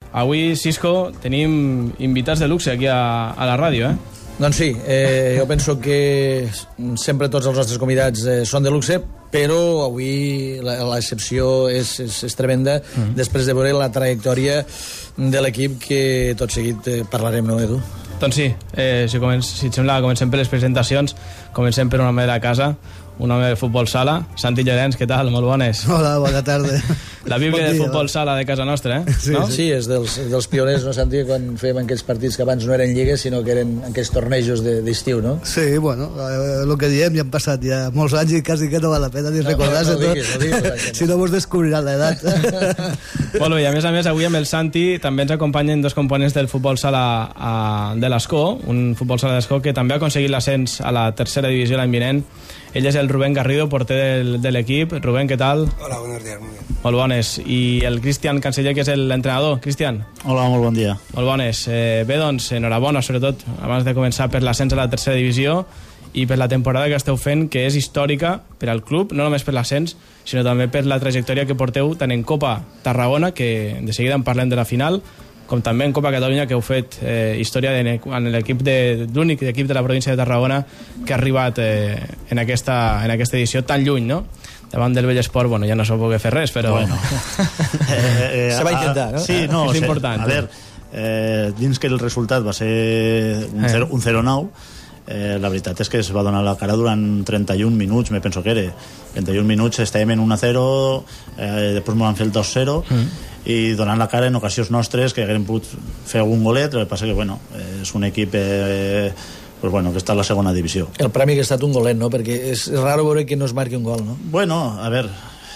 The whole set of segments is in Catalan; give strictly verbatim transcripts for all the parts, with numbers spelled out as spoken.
Avui, Xisco, tenim invitats de luxe aquí a, a la ràdio, eh? Doncs sí, eh, jo penso que sempre tots els nostres convidats eh, són de luxe, però avui l'excepció és, és, és tremenda, mm. després de veure la trajectòria de l'equip que tot seguit eh, parlarem, no, Edu? Doncs sí, eh, si, començ, si et sembla, comencem per les presentacions, comencem per un home de la casa, un home de futbol sala. Santi Llorenç, què tal? Molt bones. Hola, bona tarda. La bíblia bon de futbol sala de casa nostra, eh? Sí, no? sí, és dels, dels pioners, no, Santi, quan fèiem aquells partits que abans no eren lligues, sinó que eren aquells tornejos d'estiu, no? Sí, bueno, el eh, que diem, ja han passat ja molts anys i quasi que no val la pena ni no, recordar-se no, no, no diguis, no diguis, tot, si no vos descobriran l'edat. Molt bé, i a més a més, avui amb el Santi també ens acompanyen dos components del futbol sala a, de l'Escó, un futbol sala d'Escó que també ha aconseguit l'ascens a la tercera divisió l'any vinent. Ell és el Rubén Garrido, porter del, de l'equip. Rubén, què tal? Hola, buenos días, muy bien. Molt bones. I el Cristian Canceller, que és l'entrenador. Cristian. Hola, molt bon dia. Molt bones. Eh, bé, doncs, enhorabona, sobretot, abans de començar, per l'ascens a la tercera divisió i per la temporada que esteu fent, que és històrica per al club, no només per l'ascens, sinó també per la trajectòria que porteu tant en Copa Tarragona, que de seguida en parlem de la final, com també en Copa Catalunya, que heu fet eh, història de, en l'equip de l'únic equip de la província de Tarragona que ha arribat eh, en, aquesta, en aquesta edició tan lluny, no? Davant del Vellesport, bueno, ja no s'ho poder fer res, però... Bueno. eh, eh, Se va intentar, no? Sí, no, és o sigui, important. A veure, eh, dins que el resultat va ser un zero nou, eh, la veritat és que es va donar la cara durant trenta-un minuts, me penso que era. trenta-un minuts, estàvem en un a zero, eh, després m'ho van fer el dos zero, mm. i donant la cara en ocasions nostres que haguem pogut fer algun golet, el que passa que, bueno, és un equip... Eh, pues bueno, que està a la segona divisió. El premi que ha estat un golet, no? Perquè és raro veure que no es marqui un gol, no? Bueno, a veure,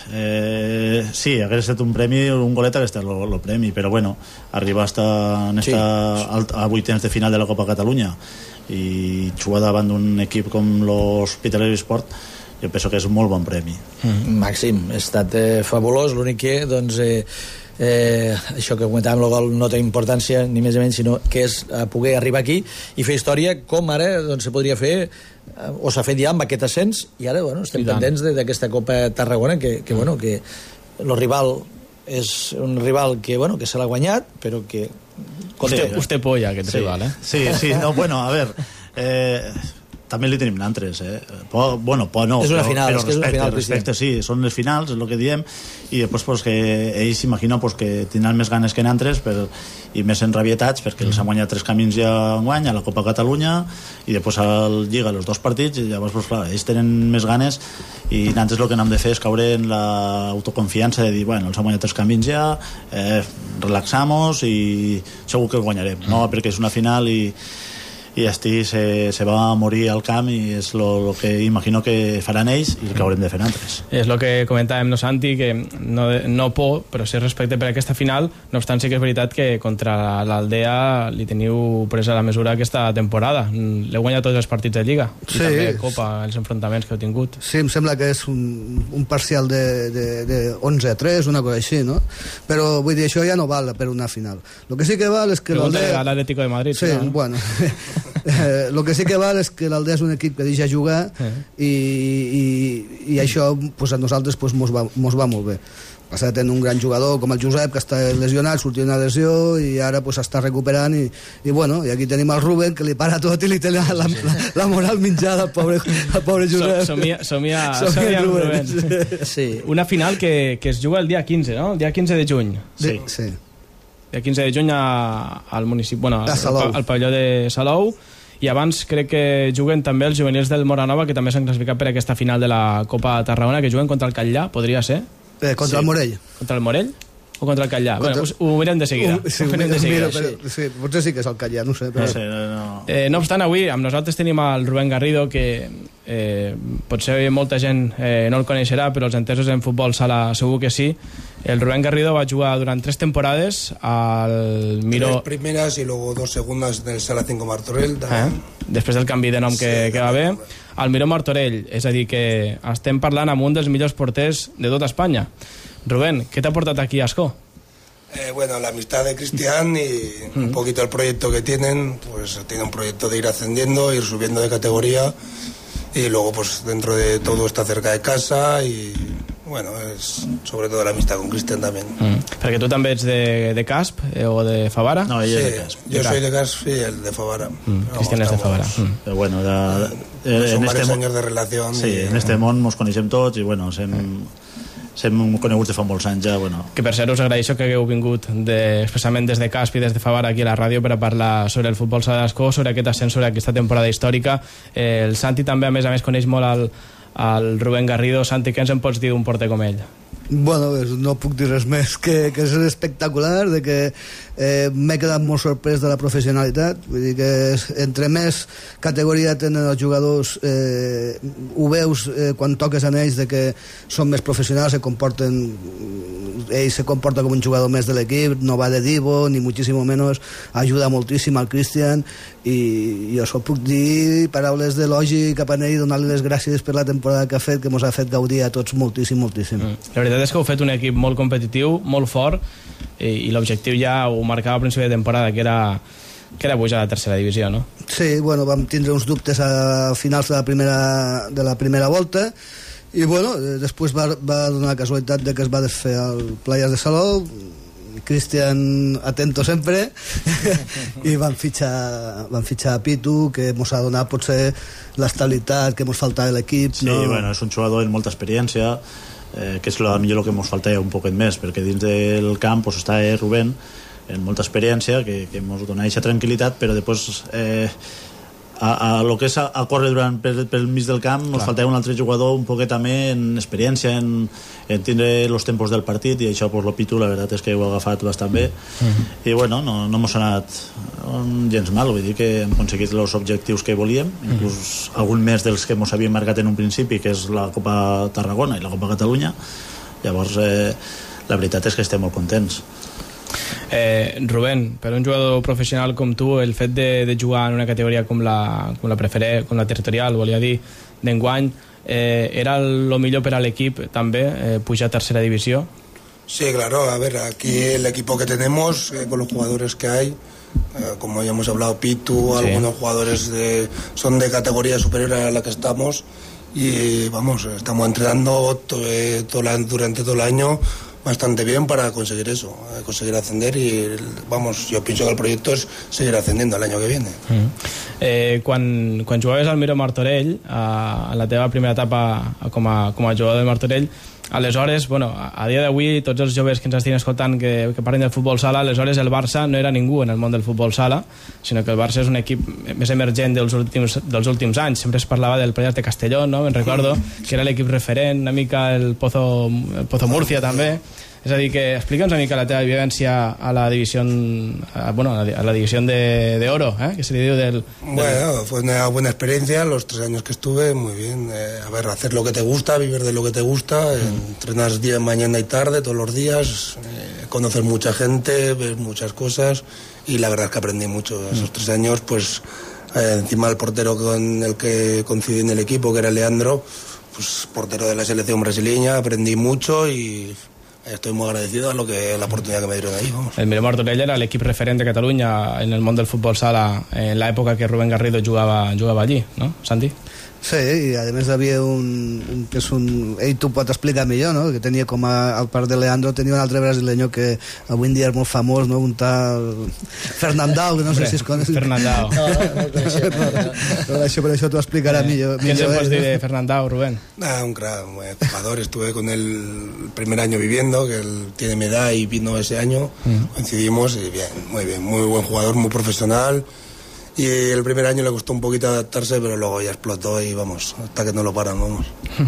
eh, sí, hagués estat un premi, un golet hagués estat el premi, però bueno, arribar hasta, en esta, sí. a vuitens de final de la Copa Catalunya i jugar davant d'un equip com l'Hospitalet Sport, jo penso que és un molt bon premi. Mm. Màxim, ha estat eh, fabulós, l'únic que, doncs... Eh, Eh, això que comentàvem, el gol no té importància ni més ni menys, sinó que és eh, poder arribar aquí i fer història com ara doncs, se podria fer eh, o s'ha fet ja amb aquest ascens i ara bueno, estem pendents d'aquesta Copa Tarragona que, que, bueno, que el rival és un rival que, bueno, que se l'ha guanyat però que... Usted, sí, usted polla aquest sí, rival, eh? Sí, sí, no, bueno, a veure eh, també li tenim nantres, eh? Po, bueno, po no, és una però, final, però és que respecte, és una final, respecte, sí, són les finals, és el que diem, i després pues, que ells s'imagino pues, que tindran més ganes que nantres per, i més enrabietats perquè els han guanyat tres camins ja enguany a la Copa Catalunya i després al Lliga els dos partits i llavors pues, clar, ells tenen més ganes i nantres el que n'hem de fer és caure en l'autoconfiança de dir, bueno, els han guanyat tres camins ja, eh, relaxamos i segur que el guanyarem, no? Perquè és una final i i Esti se, se va a morir al camp i és lo, lo que imagino que faran ells i el que haurem de fer altres. És el que comentàvem, no, Santi, que no, no por, però sí respecte per aquesta final, no obstant sí que és veritat que contra l'Aldea li teniu presa la mesura aquesta temporada. L'heu guanyat tots els partits de Lliga i sí. també Copa, els enfrontaments que heu tingut. Sí, em sembla que és un, un parcial de, de, de onze a tres, una cosa així, no? Però vull dir, això ja no val per una final. El que sí que val és que l'Aldea... a l'Atlético de Madrid. Sí, no? bueno... Eh, el que sí que val és que l'Aldea és un equip que deixa jugar eh. i, i, i això pues, a nosaltres pues, mos, va, mos va molt bé. Passa que tenen un gran jugador com el Josep que està lesionat, sortint una lesió i ara pues, està recuperant i, i bueno, i aquí tenim el Rubén que li para tot i li té la, la, la, la moral mitjada al pobre, al pobre Josep. Somia, somia, somia amb Rubén. Sí. Sí. Una final que, que es juga el dia quinze, no? El dia quinze de juny. Sí, sí. El quinze de juny a, al municipi, bueno, al, al pavelló de Salou, i abans crec que juguen també els juvenils del Moranova, que també s'han classificat per aquesta final de la Copa Tarragona, que juguen contra el Catllà, podria ser? Eh, contra sí. el Morell. Contra el Morell? O contra el Catllà? Contra... Bueno, ho mirem de seguida. Uh, sí, ho mirem de seguida. Mira, però, sí, potser sí que és el Catllà, no sé. Però... No, sé, no. Eh, no obstant, avui amb nosaltres tenim el Rubén Garrido, que eh, potser molta gent eh, no el coneixerà, però els entesos en futbol sala segur que sí. El Rubén Garrido va jugar durant tres temporades al Miró... Tres primeras y luego dos segundas del Sala cinco Martorell. Eh? Després del canvi de nom que, sí, que va haver. Al Miró Martorell, és a dir, que estem parlant amb un dels millors porters de tota Espanya. Rubén, què t'ha portat aquí a Ascó? Eh, bueno, la amistad de Cristian y mm. un poquito el proyecto que tienen, pues tiene un proyecto de ir ascendiendo, ir subiendo de categoría y luego pues dentro de todo está cerca de casa y bueno, es sobre todo la amistad con Cristian también. Mm. Perquè tu també ets de, de Casp eh, o de Favara? No, ell Sí, és de Casp. yo soy de Casp y el de Favara. Mm. Cristian és de Favara. Mm. Però bueno, de, Eh, son en varios este años de relación. sí, y, en este món mos coneixem tots i bueno, sem, sem coneguts de fa molts anys ja, bueno. Que per cert us agraeixo que hagueu vingut de, especialment des de Casp i des de Favara aquí a la ràdio per a parlar sobre el futbol sala d'Ascó, sobre aquest ascens, sobre aquesta temporada històrica. Eh, el Santi també a més a més coneix molt el, el Rubén Garrido. Santi, què ens en pots dir d'un porter com ell? Bueno, no puc dir res més que, que és espectacular, de que eh, m'he quedat molt sorprès de la professionalitat. Vull dir que és, entre més categoria tenen els jugadors, eh, ho veus eh, quan toques en ells, de que són més professionals, se comporten, ell se comporta com un jugador més de l'equip, no va de divo ni muchísimo menos, ajuda moltíssim al Cristian, i jo això puc dir paraules d'elogi cap a ell, donar-li les gràcies per la temporada que ha fet, que ens ha fet gaudir a tots moltíssim, moltíssim. Mm. La veritat és que heu fet un equip molt competitiu, molt fort, i, i l'objectiu ja ho marcava a principi de temporada, que era, que era pujar a la tercera divisió, no? Sí, bueno, vam tindre uns dubtes a finals de la primera, de la primera volta, i bueno, després va, va donar la casualitat de que es va desfer el Playas de Salou, Cristian atento sempre, i van fitxar, van fitxar a Pitu, que ens ha donat potser l'estabilitat que ens faltava a l'equip. Sí, no? bueno, és un jugador amb molta experiència, eh, que és la, millor el que ens faltava un poquet més, perquè dins del camp pues, està Rubén amb molta experiència, que, que ens dona aquesta tranquil·litat, però després eh, a, a lo que és a, a córrer durant pel, pel mig del camp ens faltava un altre jugador un poquet també en experiència, en, en tindre els tempos del partit, i això pues, lo Pitu la veritat és que ho ha agafat bastant bé. Uh-huh. I bueno, no, no m'ha anat gens mal, vull dir que hem aconseguit els objectius que volíem, inclús uh-huh. algun més dels que ens havíem marcat en un principi, que és la Copa Tarragona i la Copa Catalunya. Llavors eh, la veritat és que estem molt contents. Eh, Rubén, per un jugador professional com tu, el fet de, de jugar en una categoria com la, com la preferent, com la territorial, volia dir, d'enguany, eh, era lo millor per a l'equip també, eh, pujar a tercera divisió? Sí, claro, a ver, aquí el equipo que tenemos, eh, con los jugadores que hay, eh, como ya hemos hablado, Pitu, sí. Algunos jugadores de, son de categoría superior a la que estamos, y vamos, estamos entrenando to, eh, todo la, durante todo el año bastante bien para conseguir eso, conseguir ascender, y vamos, yo pienso que el proyecto es seguir ascendiendo el año que viene. Mm. Eh, quan, quan jugaves al Miró Martorell, a, a la teva primera etapa com a, com a jugador de Martorell, aleshores, bueno, a, a dia d'avui tots els joves que ens estiguin escoltant que, que parlen del futbol sala, aleshores el Barça no era ningú en el món del futbol sala, sinó que el Barça és un equip més emergent dels últims, dels últims anys. Sempre es parlava del Playas de Castellón, no? Me'n recordo, que era l'equip referent, una mica el Pozo, el Pozo Murcia també. És a dir, que explica'ns una mica la teva vivència a la divisió, a, bueno, a la divisió de, de oro, ¿eh? Que se le dio del, del... Bueno, fue una buena experiencia, los tres años que estuve, muy bien. Eh, a ver, hacer lo que te gusta, vivir de lo que te gusta, mm. eh, entrenar día, mañana y tarde, todos los días, eh, conocer mucha gente, ver muchas cosas, y la verdad es que aprendí mucho. Mm. Esos tres años, pues, eh, encima el portero con el que coincidí en el equipo, que era Leandro, pues portero de la selección brasileña, aprendí mucho y... estoy muy agradecido a lo que la oportunidad que me dieron ahí, vamos. El Miró Martorell era l'equip referent de Catalunya en el món del futbol sala en l'època que Rubén Garrido jugava, jugava allí, no, Santi? Sí, i a més havia un, un que és un... ell t'ho pot explicar millor, no? Que tenia com a, al part de Leandro tenia un altre brasileño que avui en dia és molt famós, no? Un tal Fernandao, que no sé si es coneix. Fernandao. No, no, no, no, no, no, això, per això t'ho explicarà eh, millor. Què ens pots dir de Fernandao, Rubén? Ah, un crack, un buen jugador. Estuve con él el primer año viviendo, que él tiene mi edad y vino ese año. Mm. Coincidimos y bien, muy bien, muy buen jugador, muy profesional. Y el primer año le costó un poquito adaptarse, pero luego ya explotó y vamos, hasta que no lo paran, vamos.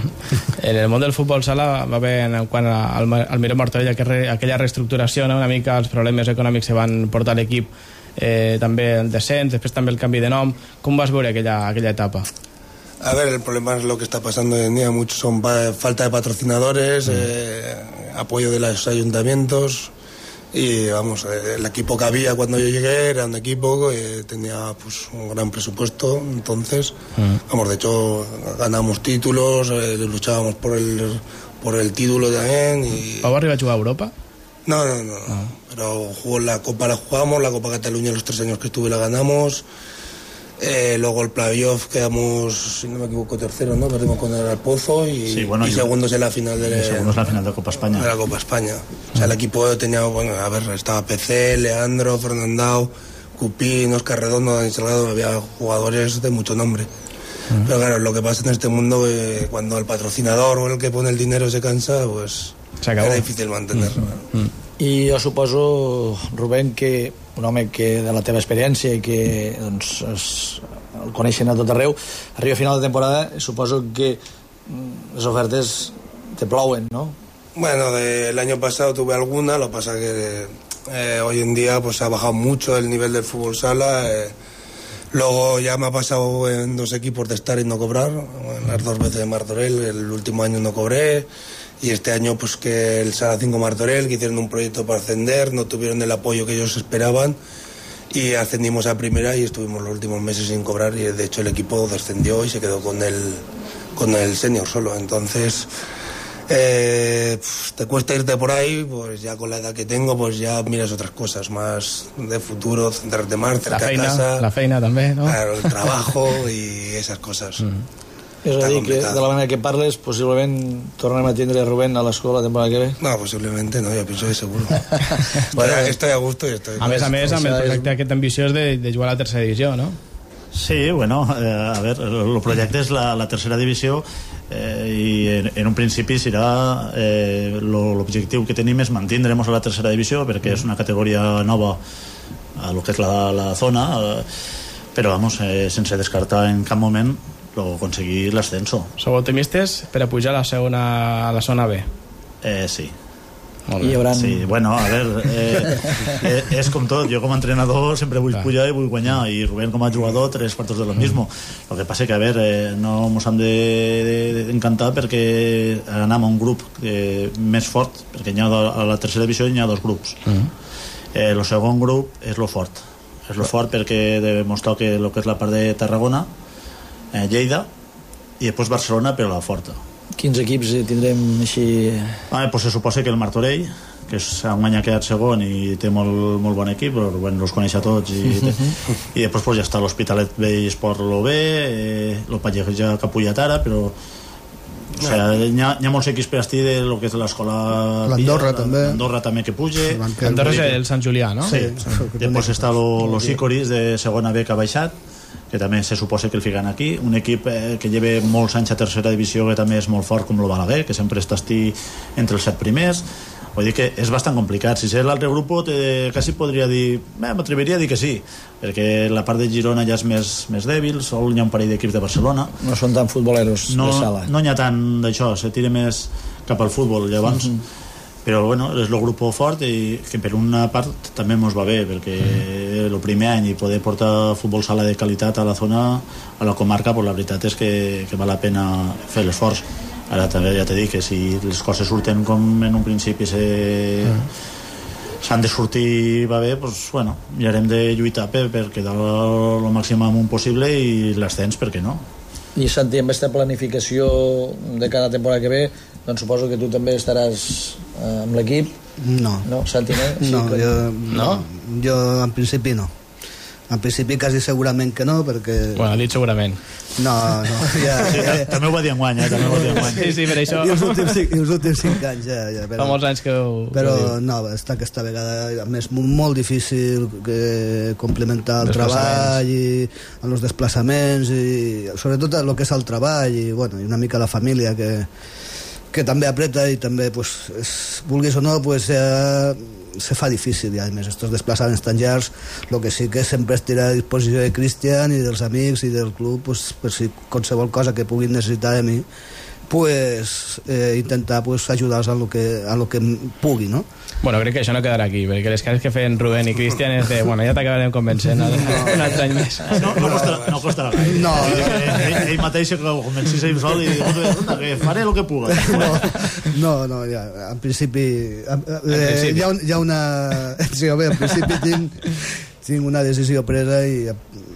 En el món del futbol sala va haver, en quant al, al Miró Martorell, aquella reestructuració, no? Una mica els problemes econòmics que van portar l'equip, eh, també el descens, després també el canvi de nom. Com vas veure aquella, aquella etapa? A ver, el problema es lo que está pasando hoy en día, muchos son falta de patrocinadores, mm. eh, apoyo de los ayuntamientos. Y vamos, el equipo que había cuando yo llegué era un equipo que tenía pues un gran presupuesto, entonces, mm. vamos, de hecho ganamos títulos, eh, luchábamos por el por el título también. Y... ¿Pau arriba a jugar a Europa? No, no, no, no. Pero jugó la Copa la jugamos, la Copa Cataluña los tres años que estuve la ganamos. Eh, luego el playoff quedamos, si no me equivoco, tercero, ¿no? Perdimos con el Pozo y, sí, bueno, y segundos en la final de, segundos en la final de Copa España. De la Copa España. O sea, el equipo tenía, bueno, a ver, estaba P C, Leandro, Fernandao, Cupín, Oscar Redondo, había jugadores de mucho nombre. Uh-huh. Pero claro, lo que pasa en este mundo, eh, cuando el patrocinador o el que pone el dinero se cansa, pues era difícil mantenerlo. Uh-huh. Uh-huh. I jo suposo, Rubén, que un home que de la teva experiència i que doncs, es, el coneixen a tot arreu, arriba a final de temporada, suposo que les ofertes te plouen, ¿no? Bueno, de, el año pasado tuve alguna, lo que pasa que eh, hoy en día pues ha bajado mucho el nivel del fútbol sala. Eh, luego ya me ha pasado en dos equipos de estar y no cobrar, en las dos veces de Martorell, el último año no cobré. Y este año pues que el Sala cinco Martorell, que hicieron un proyecto para ascender, no tuvieron el apoyo que ellos esperaban y ascendimos a primera y estuvimos los últimos meses sin cobrar y de hecho el equipo descendió y se quedó con el, con el senior solo. Entonces eh, te cuesta irte por ahí, pues ya con la edad que tengo pues ya miras otras cosas más de futuro, centrarte más cerca la feina, de casa. La feina també, no? Claro, el trabajo y esas cosas. Mm. És a dir, que de la manera que parles, possiblement tornem a tindre Rubén a l'escola la temporada que ve? No, posiblemente no, yo pienso que seguro. Bueno, estoy a gusto y estoy... A més a més, amb el projecte aquest ambiciós de, de jugar a la tercera divisió, no? Sí, bueno, eh, a ver, el projecte és la, la tercera divisió eh, i en, en un principi serà eh, l'objectiu que tenim és mantindremos a la tercera divisió perquè és una categoria nova a lo que és la, la zona eh, però vamos, eh, sense descartar en cap moment lo conseguir l'ascenso. Sou optimistes per a pujar a la segona, a la zona B? Eh, sí. I hi haurà... Sí, bueno, a veure, eh, eh, és com tot. Jo com a entrenador sempre vull pujar i vull guanyar, i Rubén com a jugador tres quartos de lo mismo. Lo que passa que, a veure, eh, no ens hem d'encantar de, de, perquè anem a un grup eh, més fort, perquè hi ha, a la tercera divisió hi ha dos grups. Uh-huh. eh, el segon grup és lo fort. És lo fort perquè demostra que el que és la part de Tarragona, eh, Lleida i després Barcelona, però la forta. Quins equips tindrem així? Ah, pues se suposa que el Martorell, que és un any ha quedat segon i té molt, molt bon equip, però bueno, els coneix a tots i, i després pues, ja està l'Hospitalet B i Esport lo B, eh, el Palleja que ha pujat ara, però o sea, hi, ha, hi ha molts equips per estir de lo que és l'escola l'Andorra també l'Andorra també que puge l'Andorra és el Sant Julià, no? Sí, sí. Després està los Icoris de segona B que ha baixat, que també se suposa que el fiquen aquí, un equip eh, que lleva molts anys a tercera divisió que també és molt fort com el Balaguer, que sempre està entre els set primers. Vull dir que és bastant complicat. Si és l'altre grup te, quasi podria dir, eh, m'atreviria a dir que sí, perquè la part de Girona ja és més, més dèbil, sol hi ha un parell d'equips de Barcelona, no són tan futboleros no, de sala, no hi ha tant d'això, se tira més cap al futbol llavors. Mm-hmm. Però bueno, és el grup fort i que per una part també ens va bé perquè el mm. primer any i poder portar futbol sala de qualitat a la zona, a la comarca, pues la veritat és que, que val la pena fer l'esforç. Ara també ja t'he dit que si les coses surten com en un principi se... mm. s'han de sortir va bé, pues, bueno, ja haurem de lluitar per, per quedar el màxim amunt possible i l'ascens, per què no? I Santi, amb aquesta planificació de cada temporada que ve, doncs suposo que tu també estaràs eh, amb l'equip. No. No, Santi, no? Sí, no, com... jo, no? Jo en principi no. En principi quasi segurament que no, perquè... Bueno, ha dit segurament. No, no. Ja, sí, ja, també ho va dir enguany, eh? També ho va dir enguany. Sí, sí, per això... I els últims cinc, els últims cinc anys, ja. ja però, fa molts anys que ho... Però no, està aquesta vegada, a més, molt difícil que complementar el treball i en els desplaçaments i sobretot el que és el treball i, bueno, i una mica la família que, que també apreta i també, pues, és, vulguis o no, pues, ja, se fa difícil i a més estos desplaçaments tan llargs, el que sí que sempre estirà a disposició de Cristian i dels amics i del club, pues, per si qualsevol cosa que puguin necessitar de mi, pues, eh, intentar pues, ajudar-los en el que, en el que pugui, no? Bueno, crec que això no quedarà aquí, perquè les cares que feien Rubén i Cristian és de, bueno, ja t'acabarem convencent no? un altre any més. No, no, costarà, no costarà gaire. No. Ell, ell mateix que ho convencís ell sol i diu, que faré el que puga. No, no, no ja, en principi, eh, principi. Hi, ha, hi ha una... Sí, home, en principi tinc, tinc una decisió presa i,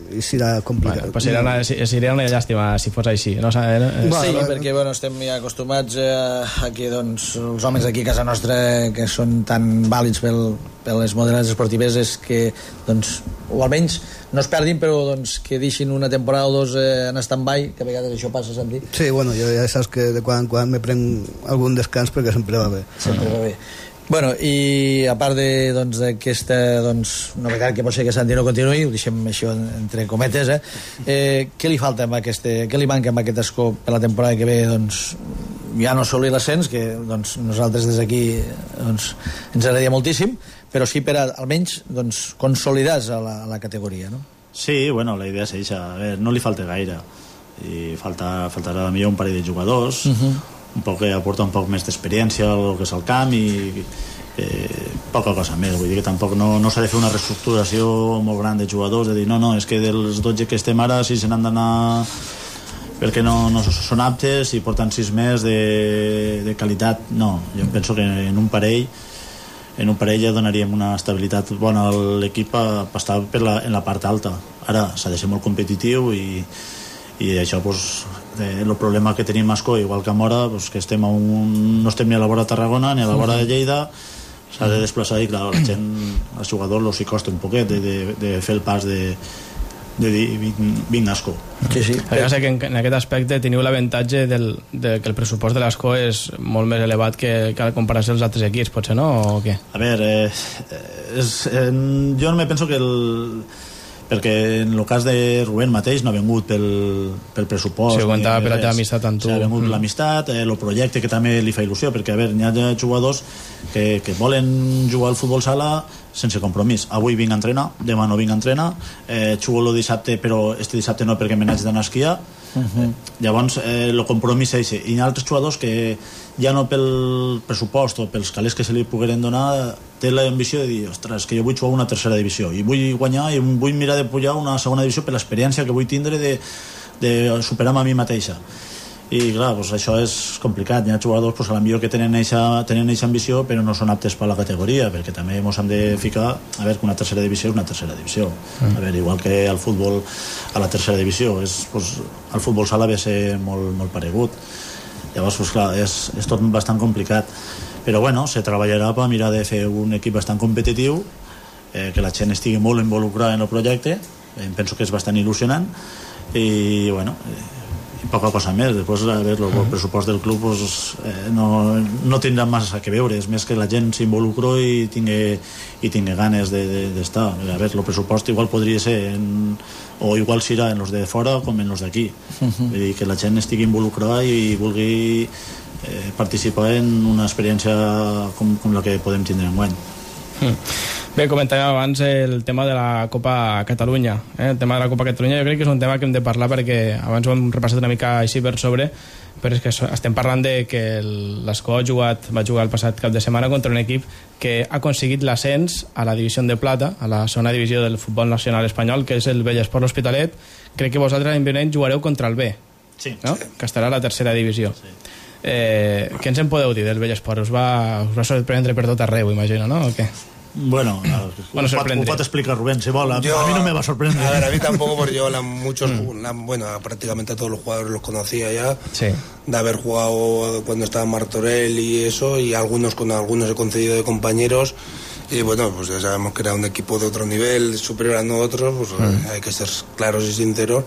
i serà complicat. Bueno, pues seria, una, seria una llàstima si fos així, no? Eh? Sí, perquè bueno, estem ja acostumats a, a que doncs, els homes d'aquí a casa nostra que són tan vàlids pel, per les modalitats esportives és que doncs, o almenys no es perdin, però doncs, que deixin una temporada o dos eh, en stand-by, que a vegades això passa, Santi. Sí, bueno, jo ja saps que de quan en quan me prenc algun descans perquè sempre va bé. Sempre va bé. Bueno, i a part d'aquesta doncs, doncs, novetat que pot ser que Santi no continuï, ho deixem això entre cometes, eh? Eh, què li falta amb aquesta, què li manca amb aquest escó per la temporada que ve? Doncs, ja no assolir l'ascens, que doncs, nosaltres des d'aquí doncs, ens agradaria moltíssim, però sí per a, almenys doncs, consolidats a la, a la categoria, no? Sí, bueno, la idea és això, a veure, no li falta gaire, i falta, faltarà millor un parell de jugadors, uh-huh. un poc que aporta un poc més d'experiència al que és el camp i eh, poca cosa més, vull dir que tampoc no, no s'ha de fer una reestructuració molt gran de jugadors, de dir no, no, és que dels dotze que estem ara si se n'han d'anar perquè no, no són aptes i porten sis més de, de qualitat, no, jo penso que en un parell en un parell ja donaríem una estabilitat bona a l'equip per estar per la, en la part alta. Ara s'ha de ser molt competitiu i, i això pues, el problema que tenim a Ascó, igual que a Mora, pues, que estem a un, no estem ni a la vora de Tarragona ni a la vora de Lleida, s'ha de desplaçar i clar, la gent, als jugadors els hi costa un poquet de, de, de fer el pas de, de dir vinc a Ascó. Sí, sí. Ja sé que en, en aquest aspecte teniu l'avantatge del, de que el pressupost de l'Ascó és molt més elevat que, que a comparació als altres equips, potser, no? O què? A veure, eh, és, eh, jo no me penso que el perquè en el cas de Rubén mateix no ha vengut pel, pel pressupost. Sí, ho comentava per la teva amistat amb tu. Sí, ha vengut mm. l'amistat, el projecte que també li fa il·lusió, perquè a veure, n'hi ha jugadors que, que volen jugar al futbol sala sense compromís. Avui vinc a entrenar, demà no vinc a entrenar, eh, jugo el dissabte, però este dissabte no perquè me n'haig d'anar a esquiar. Uh-huh. eh, llavors el eh, compromís és i hi ha altres jugadors que ja no pel pressupost o pels calés que se li pogueren donar té l'ambició de dir, ostres, que jo vull jugar una tercera divisió i vull guanyar i vull mirar de pujar una segona divisió per l'experiència que vull tindre de, de superar-me a mi mateixa. I clar, doncs això és complicat. Hi ha jugadors doncs, a la millor que tenen eixa, tenen eixa ambició però no són aptes per la categoria, perquè també ens hem de ficar a veure que una tercera divisió és una tercera divisió. Mm. A veure, igual que el futbol a la tercera divisió és, doncs, el futbol sala ve a ser molt, molt paregut. Llavors, doncs, clar, és, és tot bastant complicat, però bueno, se treballarà per mirar de fer un equip bastant competitiu, eh, que la gent estigui molt involucrada en el projecte. Em penso que és bastant il·lusionant i bueno, eh, i poca cosa més. Després, a veure, el pressupost del club pues, eh, no, no tindrà massa que veure, és més que la gent s'involucró i tingui, i tingui ganes d'estar. De, de a veure, el pressupost igual podria ser en, o igual serà en els de fora com en els d'aquí. Uh-huh. Vull dir, que la gent estigui involucrada i vulgui eh, participar en una experiència com, com la que podem tindre enguany. Mm. Bé, comentàvem abans el tema de la Copa Catalunya, eh? El tema de la Copa Catalunya jo crec que és un tema que hem de parlar perquè abans ho hem repassat una mica així per sobre, però és que estem parlant de que l'Escó ha jugat, va jugar el passat cap de setmana contra un equip que ha aconseguit l'ascens a la divisió de plata, a la segona divisió del futbol nacional espanyol, que és el Bellesport L'Hospitalet. Crec que vosaltres l'any vinent jugareu contra el B, sí, no? Sí. Que estarà a la tercera divisió. Sí. Eh, què ens en podeu dir del Bellesport? Us va, us va sorprendre per tot arreu, imagino, no? O què? Bueno, bueno ho, pot, ho pot explicar Rubén si vol. A, yo, a mí no me va a sorprender. A ver, a mí tampoco, porque yo la, muchos, mm. la, bueno, prácticamente a todos los jugadores los conocía ya, sí. de haber jugado cuando estaba Martorell y eso, y algunos con algunos he concedido de compañeros, y bueno, pues ya sabemos que era un equipo de otro nivel, superior a nosotros, pues mm. hay que ser claros y sinceros.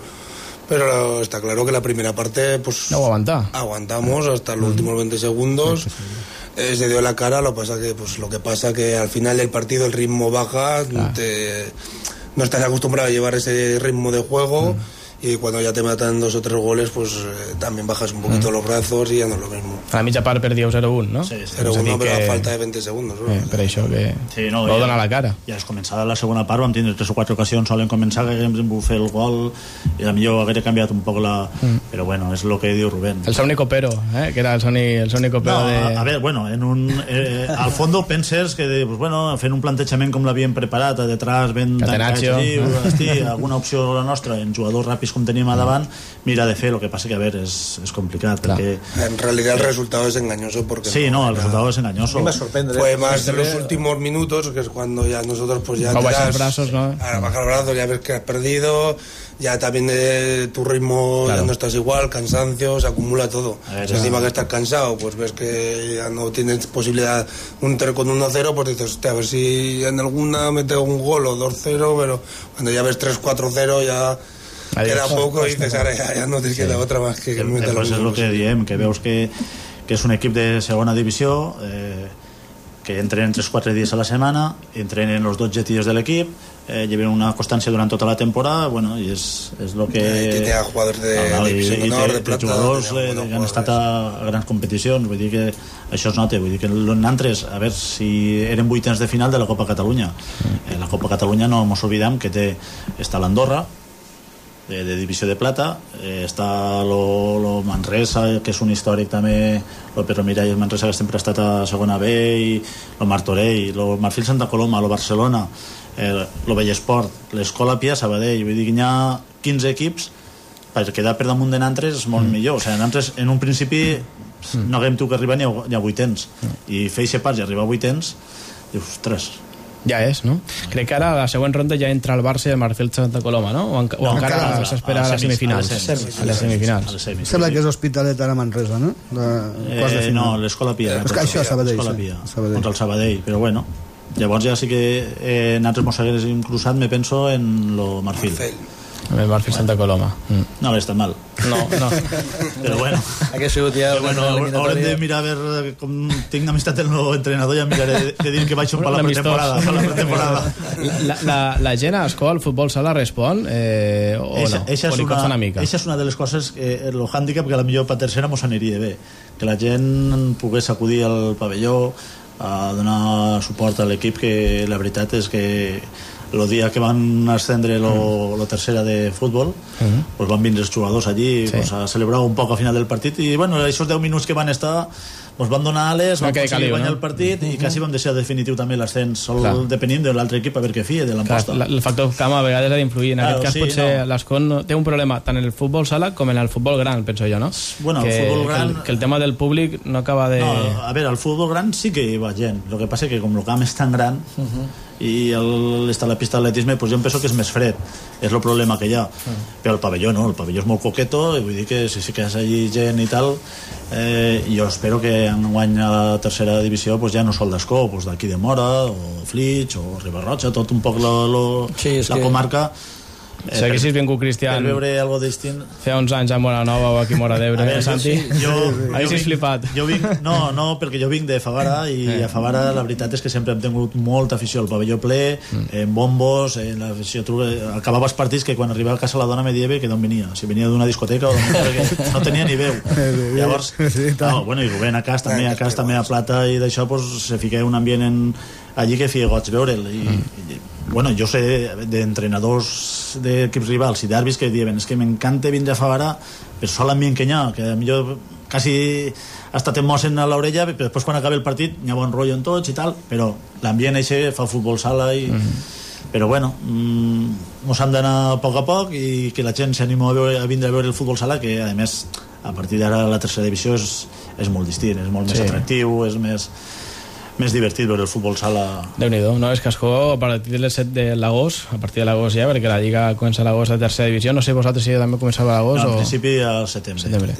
Pero está claro que la primera parte, pues no aguanta. aguantamos hasta los mm. últimos veinte segundos. Eh, se dio la cara, lo pasa que pues lo que pasa que al final del partido el ritmo baja, claro. te, no estás acostumbrado a llevar ese ritmo de juego. Mm. Y cuando ya te matan dos o tres goles, pues eh, también bajas un poquito mm. los brazos y ya no es lo mismo. A la mitja part perdíeu zero uno, no? Sí, sí. cero uno, però que... a falta de veinte segundos. ¿no? Eh, per això que sí, no, vau donar la cara. Ja es començava la segona part, vam tindre tres o quatre ocasions, solen començar que hem de fer el gol, i a millor haguera canviat un poc la... Mm. Però bueno, és el que diu Rubén. El Sony Copero, eh? Que era el Sony, el Sony Copero no, de... A, a veure, bueno, en un, eh, al fondo penses que pues, bueno, fent un plantejament com l'havien preparat, a detrás ben tancats, sí, alguna opció la nostra en jugadors ràpids com tenim a davant, mira de fer, lo que passa que a ver, es, es complicat porque... En realidad el resultado es engañoso porque sí, no, el resultado es engañoso. A mí me sorprende. Fue más de los últimos minutos, que es cuando ya nosotros pues ya no te bajar das, brazos, ¿no? a bajar brazos, ya ves que has perdido, ya también eh, tu ritmo claro. ya no estás igual, cansancio, se acumula todo. Ver, si encima que estás cansado, pues ves que ya no tienes posibilidad un con uno cero, pues dices, hostia, a ver si en alguna mete un gol o dos cero, pero cuando ya ves tres cuatro cero ya adiós. Queda poco y dices, ahora ya, ya no te queda sí. otra más que, que meter pues lo mismo. És el que diem, que veus que, que és un equip de segona divisió, eh, que entrenen tres o quatre dies a la setmana, entrenen els dotze dies de l'equip, eh, lleven una constància durant tota la temporada, bueno, i és, és lo que... I té jugadors de ah, divisió menor, de plata... jugadors eh, que han estat a, a grans competicions, vull dir que això es nota, vull dir que nosaltres, a veure si eren vuitens de final de la Copa Catalunya. Eh, la Copa Catalunya no ens oblidem que té, està l'Andorra, de, de divisió de plata, eh, està lo, lo Manresa, que és un històric també, lo Pedro Miralles Manresa, que sempre ha estat a segona B, i lo Martorell, lo Marfil Santa Coloma, lo Barcelona, eh, lo Bellesport, l'Escola Pia Sabadell, vull dir que hi ha quinze equips per quedar per damunt de Nantes és molt mm. millor, o sigui, Nantes en un principi mm. no haguem tu que arribar ni a, ni a vuitens mm. i fer-se parts i arribar a vuitens dius, ostres, ja és, no? Crec que ara a la següent ronda ja entra el Barça i el Marfil Santa Coloma, no? O, en, o no, encara s'espera a, a les semifinals. A les semifinals. A les semifinals. semifinals. Sembla que és Hospitalet ara Manresa, no? De, eh, no, l'Escola Pia. És que això, Sabadell. L'Escola Pia, Sabadell. Contra el Sabadell, però bueno. Llavors ja sí que eh, nosaltres mos haguéssim cruzat, me penso, en lo Marfil. Marfil. El Marfil bueno. Santa Coloma. Mm. No hauria estat mal. No, no. Però bueno. Hauria sigut ja bueno, haurem de mirar a veure com tinc amistat en l'entrenador, ja miraré de, de dir que vaig per la pretemporada. Per la pretemporada. La, la, la gent a escola, al futbol sala, respon eh, o eixa, no? Eixa és, una, una mica. Eixa és una de les coses, eh, el hàndicap que a la millor per tercera mos aniria bé. Que la gent pogués acudir al pavelló a donar suport a l'equip, que la veritat és que el dia que van ascendre lo, lo tercera de futbol, uh-huh. pues van vindre els jugadors allí, sí. pues, a celebrar un poc al final del partit, i bueno, aquests deu minuts que van estar ens van donar ales, van aconseguir guanyar no? el partit uh-huh. i quasi vam deixar definitiu també l'ascens, sol depenint de l'altre equip a veure què fia de l'emposta. El factor camp a vegades ha d'influir, en claro, aquest cas sí, potser no. l'Escon té un problema tant en el futbol sala com en el futbol gran, penso jo, no? Bueno, que, el futbol gran... Que el, que el tema del públic no acaba de... No, a veure, el futbol gran sí que hi va gent, el que passa que com el camp és tan gran uh-huh. i el, està la pista d'atletisme, pues jo em penso que és més fred, és el problema que hi ha, uh-huh. però el pavelló no, el pavelló és molt coqueto, i vull dir que si sí que és allí gent i tal, eh, jo espero que enguany a la tercera divisió pues, ja no sol d'Escó, pues, d'aquí de Mora o Flix o Ribarroja, tot un poc lo, lo, sí, la que... comarca. Eh, si haguessis vingut, Cristian, per veure algo distint, feia uns anys a Moranova o aquí a Mora d'Ebre, eh, Santi? Jo, haguessis flipat. Jo vinc, no, no, perquè jo vinc de Favara i eh. a Favara la veritat és que sempre hem tingut molta afició al pavelló ple, mm. en bombos, en l'afició, acabava els partits que quan arribava a casa la dona me dia que d'on venia, si venia d'una discoteca o d'on no tenia ni veu. Llavors, no, bueno, i Rubén a cas també, a cas també a Plata, i d'això pues, se fica un ambient en, allí que feia goig veure'l, i, mm. i bueno, jo sé d'entrenadors d'equips rivals i d'àrbits que diuen és que m'encanta vindre a Favara per sol l'ambient que hi ha, que millor quasi hasta te mossen a l'orella, però després quan acaba el partit hi ha bon rotllo en tots i tal, però l'ambient eixe fa futbol sala i... Mm-hmm. però bueno, mmm, mos hem d'anar a poc a poc i que la gent s'anima a, veure, a vindre a veure el futbol sala, que a més a partir d'ara la tercera divisió és, és molt distint, és molt sí. més atractiu, és més més divertit veure el futbol sala. Déu-n'hi-do, no? És que Escó a partir del set de l'agost, a partir de l'agost ja, perquè la Lliga comença a l'agost de tercera divisió, no sé vosaltres si també començava a l'agost no, o... En principi al setembre. setembre.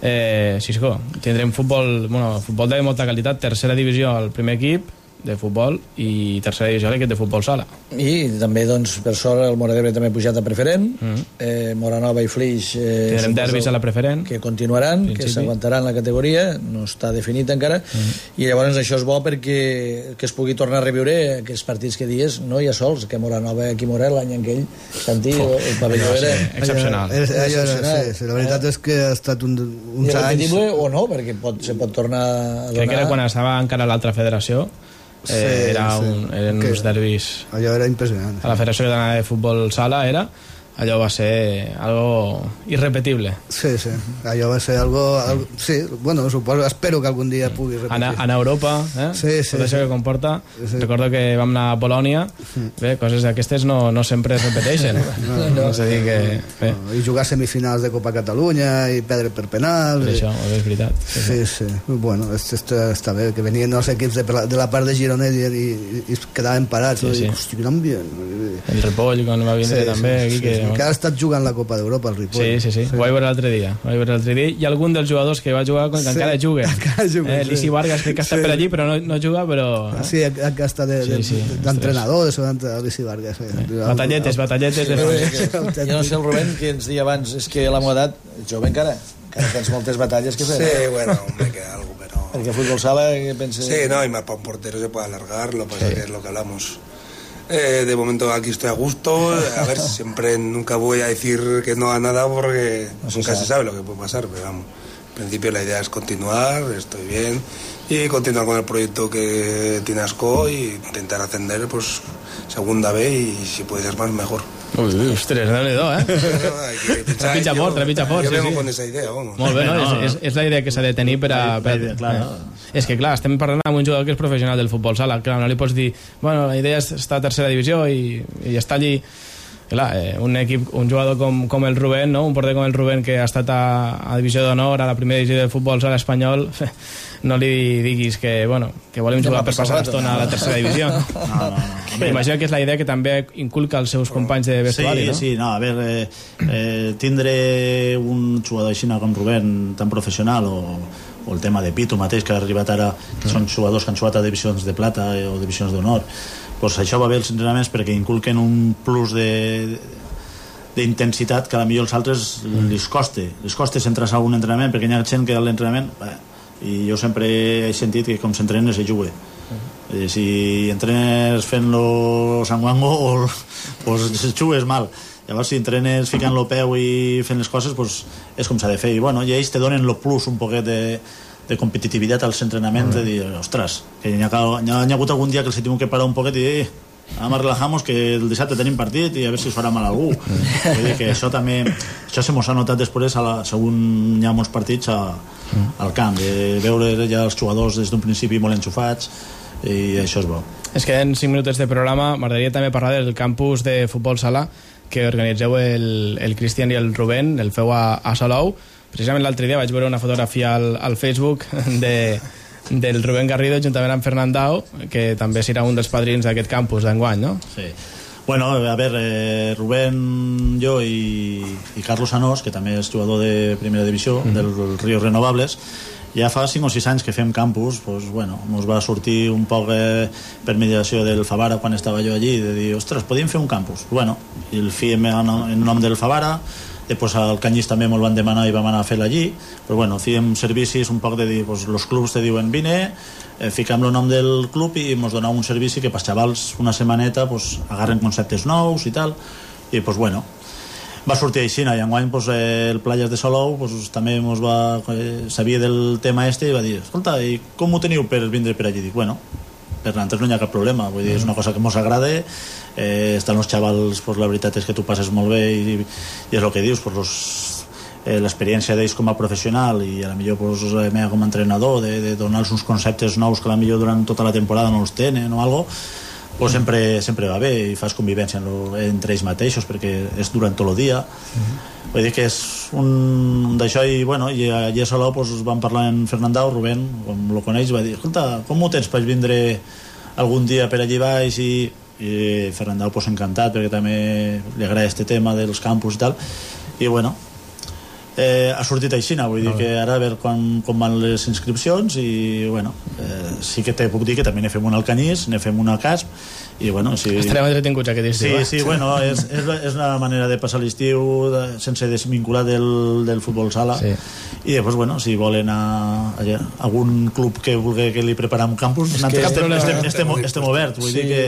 Eh, sí, Escó, tindrem futbol, bueno, futbol de molta qualitat, tercera divisió al primer equip de futbol i tercera divisió l'equip de futbol sala. I també, doncs, per sort, el Mora d'Ebre també ha pujat a preferent, mm. eh, Moranova i Flix eh, tindrem derbis a la preferent que continuaran, principi. Que s'aguantaran la categoria, no està definit encara, mm. i llavors això és bo perquè que es pugui tornar a reviure aquests partits que dies, no hi ha sols, que Moranova aquí Morel, l'any en aquell Santi, oh, el, el pavelló era excepcional. Allò, allò, allò, excepcional. Sí, sí, la veritat eh? és que ha estat un, uns anys o no, perquè pot, se pot tornar a donar. Crec que era quan estava encara l'altra federació. Eh, sí, era un, sí. eren que uns derbis allò era impressionant a la Federació Catalana de Futbol Sala era allò va ser algo irrepetible. Sí, sí, allò va ser algo, algo sí, bueno, suposo, espero que algun dia pugui repetir. Anar, anar a Europa, eh? Sí, sí, tot això sí. que comporta. Sí. Recordo que vam anar a Polònia, bé, coses d'aquestes no, no sempre es repeteixen. No, no, no. És a dir que... Bé. No, i jugar semifinals de Copa Catalunya i perdre per penals. Per això, és veritat. Sí, sí, sí. Bueno, està, està bé, que venien els equips de, de la part de Girona i, i, i es quedaven parats, sí, no? Sí. I, hosti, que ambient. El Ripoll, quan va vindre sí, també, sí, aquí sí, que... Sí. Que ha estat jugant la Copa d'Europa, el Ripoll. Sí, sí, sí, sí. Ho vaig veure l'altre dia. Ho vaig veure l'altre dia. Hi ha algun dels jugadors que va jugar que sí, encara juga. Encara juga, eh, sí. Lisi Vargas, crec que està sí. per allí, però no, no juga, però... Ah, sí, que està d'entrenador, de, de, de, de, de Lisi Vargas. Sí. Eh. Batalletes, batalletes. Sí, de... Jo no sé el Rubén, que ens deia abans, és que la meva edat, jove encara, encara tens moltes batalles que fer. Sí, bueno, me queda algo, pero... Perquè fútbol sala, ¿qué pensé? Sí, no, y más para un portero se puede alargar, lo que pasa sí. que es lo que hablamos. Eh, de momento aquí estoy a gusto, a ver, siempre nunca voy a decir que no a nada porque no nunca se sabe lo que puede pasar, pero vamos, en principio la idea es continuar, estoy bien, y continuar con el proyecto que tiene Ascó y intentar ascender pues segunda B y si puede ser más mejor. Ui, ostres, déu-n'hi-do, eh? Trepitja fort, trepitja fort. Jo sí, vengo sí. con esa idea, vamos. Molt bé, no? És, és, és la idea que s'ha de tenir per a... Per, idea, clar, no? És que, clar, estem parlant amb un jugador que és professional del futbol sala. Clar, no li pots dir, bueno, la idea és estar a tercera divisió i, i està allí... Clar, eh, un equip, un jugador com, com el Rubén, no? Un porter com el Rubén que ha estat a, a divisió d'honor, a la primera divisió del futbol sala espanyol, no li diguis que, bueno, que volem jugar per passar l'estona a la tercera divisió. No, no, no. M'imagino que és la idea que també inculca als seus companys de vestuari, sí, no? Sí, no, a veure, eh, eh, tindre un jugador així com Rubén tan professional o, o el tema de Pitu mateix, que ha arribat ara, que són jugadors que han jugat a divisions de plata o divisions d'honor, pues això va bé els entrenaments perquè inculquen un plus de d'intensitat que a la millor els altres li costa li costa centrar-se a un entrenament perquè hi ha gent que a l'entrenament eh, i jo sempre he sentit que com s'entrena se juga eh, si entrenes fent-lo sanguango pues jugues mal, llavors si entrenes ficant-lo peu i fent les coses pues és com s'ha de fer i bueno, i ells te donen lo plus un poquet de de competitivitat als entrenaments, de dir, ostres, que hi ha, hi ha hagut algun dia que els he tingut que parar un poquet i dir, ara relajamos que el dissabte tenim partit i a veure si es farà mal a algú. Vull dir que això també, això se mos ha notat després, a la, segons hi ha molts partits a, al camp, de veure ja els jugadors des d'un principi molt enxufats i això és bo. Es queden cinc minuts de programa, m'agradaria també parlar del campus de futbol sala que organitzeu el, el Cristian i el Rubén, el feu a, a Salou. Precisament l'altre dia vaig veure una fotografia al, al Facebook de, del Rubén Garrido juntament amb Fernandao, que també serà un dels padrins d'aquest campus d'enguany, no? Sí. Bueno, a veure, eh, Rubén, jo i, i Carlos Anós, que també és jugador de primera divisió, mm. del Ríos Renovables, ja fa cinc o sis anys que fem campus, pues, bueno, ens va sortir un poc eh, per mediació del Favara quan estava jo allí, de dir, ostres, podíem fer un campus. Bueno, i el fèiem en, en nom del Favara, després al Canyís també me'l van demanar i vam anar a fer-lo allí, però bueno, fèiem servicis un poc de dir, pues, los clubs te diuen vine, eh, ficam el nom del club i ens donau un servici que pels xavals una setmaneta pues, agarren conceptes nous i tal, i pues bueno, va sortir així, i enguany pues, eh, el Playas de Salou pues, també mos va, eh, sabia del tema este i va dir, escolta, i com ho teniu per vindre per allí? Dic, bueno, per nosaltres no hi ha cap problema, vull dir, és una cosa que mos agrada, eh, estan els xavals, pues, la veritat és que tu passes molt bé i, i és el que dius, pues, los, eh, l'experiència d'ells com a professional i a la millor pues, eh, com a entrenador de, de donar-los uns conceptes nous que a la millor durant tota la temporada no els tenen o algo, pues sempre, sempre va bé i fas convivència entre ells mateixos perquè és durant tot el dia. Uh-huh. Vull dir que és un d'això i bueno, i allà a Salou pues, vam parlar amb Fernandao, Rubén, com lo coneix, va dir, escolta, com ho tens per vindre algun dia per allí baix i, i Fernandao pues, encantat perquè també li agrada este tema dels campus i tal i bueno, eh, ha sortit així, vull dir que ara a veure quan, com van les inscripcions i bueno, eh, sí que te puc dir que també ne fem una al Canyís, ne fem una a Casp i bueno, si... estarem entretinguts aquest estiu, sí, eh? sí, bueno, és, és, la, és la manera de passar l'estiu de, sense desvincular del, del futbol sala sí. I després, bueno, si volen a, a, algun club que vulgui que li preparam campus nosaltres estem, estem, estem, estem oberts, vull sí. dir que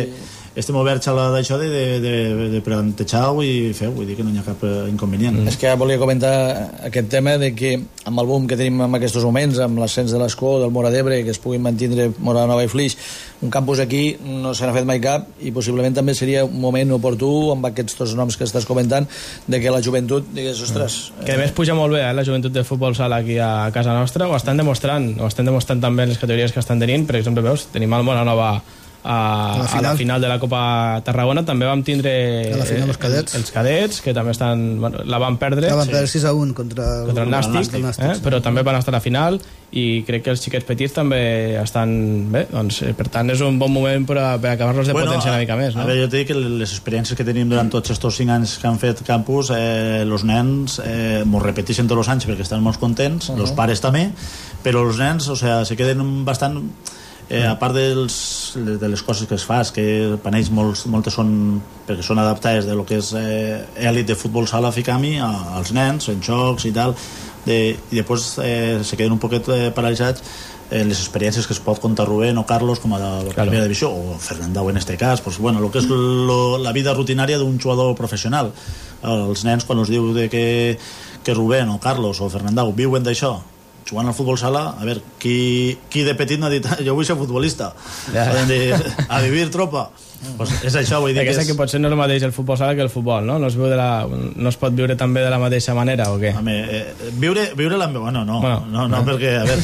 estem oberts a la d'això de, de, de, de plantejar-ho i fer, vull dir que no hi ha cap inconvenient. Mm. És que volia comentar aquest tema de que amb el boom que tenim en aquests moments, amb l'ascens de l'Escó, del Móra d'Ebre, que es puguin mantindre Móra Nova i Flix, un campus aquí no se n'ha fet mai cap i possiblement també seria un moment oportú amb aquests dos noms que estàs comentant de que la joventut digués, ostres... Mm. Que a més puja molt bé eh, la joventut de futbol sala aquí a casa nostra, ho estan demostrant ho estan demostrant també en les categories que estan tenint. Per exemple, veus, tenim el Móra Nova a, a, a la final de la Copa Tarragona, també vam tindre a la final, eh, els cadets. Els, els cadets, que també estan, bueno, la van perdre, la van perdre sí. sis a un contra, contra el Nàstic, el Nàstic eh? sí. Però també van estar a la final i crec que els xiquets petits també estan bé, doncs per tant és un bon moment per, a, per acabar-los de bueno, potenciar una mica més, no? A veure, jo t'he dit que les experiències que tenim durant tots aquests cinc anys que han fet campus, eh, els nens eh, m'ho repeteixen tots els anys perquè estan molt contents, els uh -huh. pares també, però els nens, o sea, se queden bastant eh, a part dels, de les coses que es fa, que per ells molts, moltes són perquè són adaptades de lo que és eh, èlit de futbol sala, ficar-m'hi als nens en xocs i tal de, i després eh, se queden un poquet eh, paralitzats eh, les experiències que es pot contar Rubén o Carlos com a la, la primera divisió o Fernandau en este cas, pues, bueno, lo que és lo, la vida rutinària d'un jugador professional. Els nens quan us diu de que, que Rubén o Carlos o Fernandau viuen d'això jugant al futbol sala, a veure, qui, qui de petit no ha dit, jo vull ser futbolista, ja. Poden dir, a vivir tropa, pues és això, vull dir que, que, és... que potser no és el mateix el futbol sala que el futbol, no? No es, viu de la, no es pot viure també de la mateixa manera, o què? Home, eh, viure, viure la... Bueno, no, bueno, no, no, no, perquè, a veure...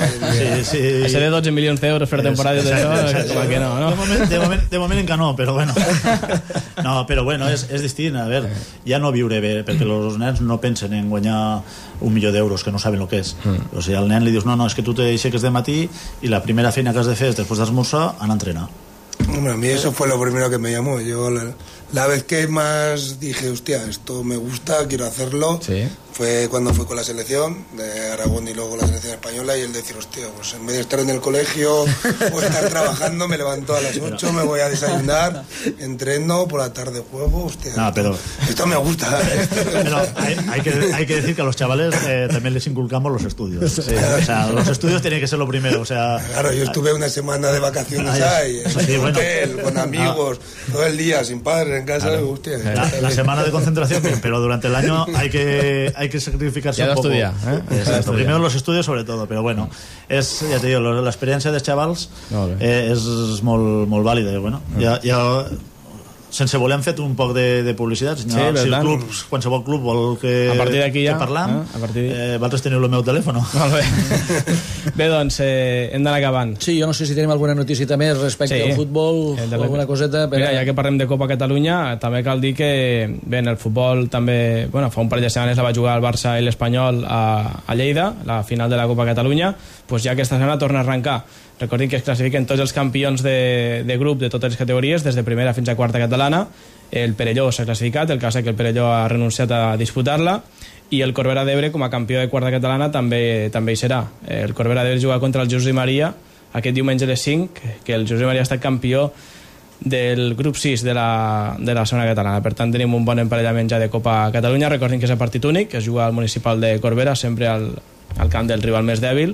sí, sí. Això de dotze milions d'euros per temporada i d'això, com que no, no? De moment, de moment, de moment encara no, però bueno. No, però bueno, és, és distint, a veure, ja no viure bé, perquè els nens no pensen en guanyar un milió d'euros, que no saben el que és. Mm. O sigui, al nen li dius, no, no, és que tu t'aixeques de matí i la primera feina que has de fer és, després d'esmorzar, anar a entrenar. Bueno, a mí eso fue lo primero que me llamó. Yo la, la vez que más dije, hostia, esto me gusta, quiero hacerlo, sí. Fue cuando fui con la selección de Aragón y luego la selección española, y el decir, hostia, pues en vez de estar en el colegio o estar trabajando, me levanto a las ocho, me voy a desayunar, entreno, por la tarde juego, hostia, no, pero, esto me gusta. Esto me pero gusta. Hay, hay, que, hay que decir que a los chavales eh, también les inculcamos los estudios. Sí. O sea, los estudios tienen que ser lo primero. O sea, claro, yo estuve una semana de vacaciones ahí, en sí, un hotel, bueno, con amigos, ah. todo el día, sin padres, en casa, claro. Hostia, la, la semana de concentración, pero durante el año hay que, hay que sacrificarse un poco. Estudiar, ¿eh? Exacto. Primero los estudios, sobre todo, pero bueno, es, ya te digo, la experiencia dels xavals eh, és molt, molt vàlida. Bueno, ja, ja sense voler hem fet un poc de, de publicitat. Sí, si el club, qualsevol club vol que, a partir d'aquí ja, que parlam, eh? A partir eh, vosaltres teniu el meu telèfon. Molt bé. Bé, doncs, eh, hem d'anar acabant. Sí, jo no sé si tenim alguna notícia més respecte sí. al futbol, o alguna coseta. Per... Mira, ja que parlem de Copa Catalunya, també cal dir que, bé, en el futbol també, bueno, fa un parell de setmanes la va jugar el Barça i l'Espanyol a, a Lleida, la final de la Copa Catalunya, doncs ja aquesta setmana torna a arrencar. Recordin que es classifiquen tots els campions de, de grup de totes les categories, des de primera fins a quarta catalana. El Perelló s'ha classificat, el cas és que el Perelló ha renunciat a disputar-la, i el Corbera d'Ebre, com a campió de quarta catalana, també també hi serà. El Corbera d'Ebre juga contra el José Maria aquest diumenge a les cinc, que el José Maria ha estat campió del grup sis de la, de la segona catalana. Per tant, tenim un bon emparellament ja de Copa Catalunya. Recordin que és a partit únic, que es juga al municipal de Corbera, sempre al, al camp del rival més dèbil,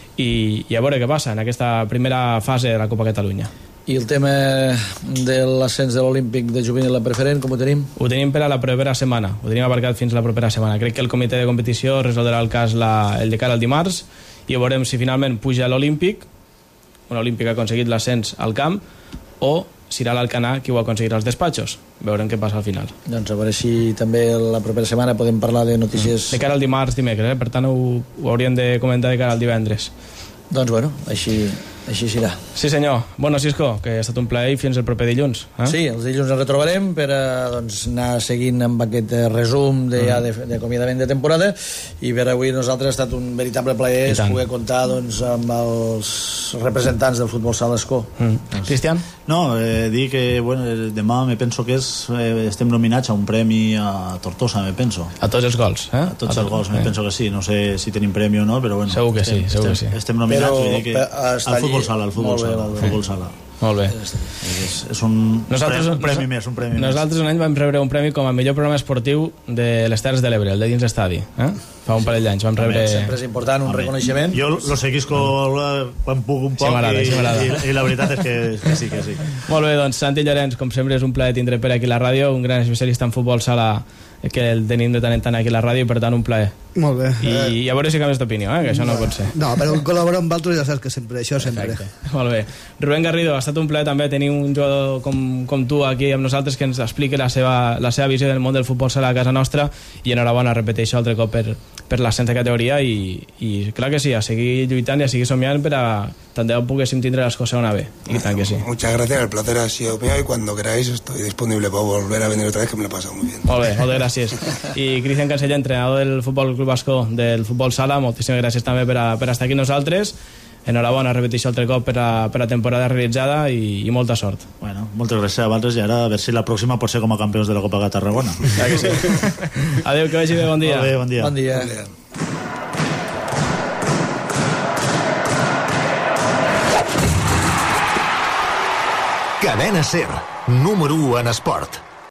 i, i a veure què passa en aquesta primera fase de la Copa Catalunya. I el tema de l'ascens de l'Olímpic de juvenil a preferent, com ho tenim? Ho tenim per a la propera setmana, ho tenim aparcat fins a la propera setmana. Crec que el comitè de competició resoldrà el cas la, el de cara al dimarts, i veurem si finalment puja l'Olímpic, un Olímpic ha aconseguit l'ascens al camp, o serà l'Alcanar qui ho ha aconseguit als despatxos. Veurem què passa al final. Doncs a veure si també la propera setmana podem parlar de notícies... De cara al dimarts, dimecres, eh? Per tant ho, ho hauríem de comentar de cara al divendres. Doncs bueno, així, així serà. Sí senyor. Bueno, Cisco, que ha estat un plaer i fins el proper dilluns. Eh? Sí, els dilluns ens retrobarem per a, doncs, anar seguint amb aquest resum de, ja, de, de acomiadament de temporada, i per avui nosaltres ha estat un veritable plaer poder comptar doncs, amb els representants del futbol sala Escó. Mm. Cristian? No, eh, dir que bueno, demà me penso que és, eh, estem nominats a un premi a Tortosa, me penso. A tots els gols, eh? A tots a els gols, eh? Me penso que sí. No sé si tenim premi o no, però bueno. Segur que sí, estem, segur estem, que sí. Estem nominats, però, vull dir que al futbol sala, al futbol molt sala, bé, futbol sala. Molt bé. És, és un, nosaltres, un premi més, un premi nosaltres més. un any vam rebre un premi com a millor programa esportiu de les Terres de l'Ebre, el de dins l'estadi. Eh? fa un parell d'anys vam rebre... Sempre és important un Home. reconeixement. Jo lo seguisco quan puc un poc sí, i, i, i la veritat és que, que sí, que sí. Molt bé, doncs Santi Llorenç, com sempre és un plaer tindre per aquí a la ràdio, un gran especialista en futbol sala que el tenim de tant en tant aquí a la ràdio i per tant un plaer. Molt bé. I, eh... i a veure si canvies d'opinió, eh? que això no pot ser. No, però col·laborar amb altres ja saps que sempre, això sempre. Perfecte. Molt bé. Rubén Garrido, ha estat un plaer també tenir un jugador com, com tu aquí amb nosaltres que ens expliqui la seva, la seva visió del món del futbol sala a casa nostra i enhorabona, repeteixo altre cop per, per l'ascens de categoria i, i clar que sí, a seguir lluitant i a seguir somiant per a tant de bo poguéssim tindre les coses una bé. I tant que sí. Muchas gracias, el placer ha sido mío y cuando queráis estoy disponible para volver a venir otra vez, que me lo he pasado muy bien. Molt bé, moltes gràcies. I Cristian Cancella, entrenador del Futbol Club Bascó del futbol sala, moltíssimes gràcies també per, a, per estar aquí nosaltres. Enhorabona, repeteixo altre cop per a, per a temporada realitzada i, i molta sort. Bueno, moltes gràcies a vosaltres i ara a veure si la pròxima pot ser com a campions de la Copa de Tarragona. Clar que sí. Adéu, que vagi bé, bon dia. Molt bé, bon dia. Bon dia. Bon dia. Cadena SER, número u en esport.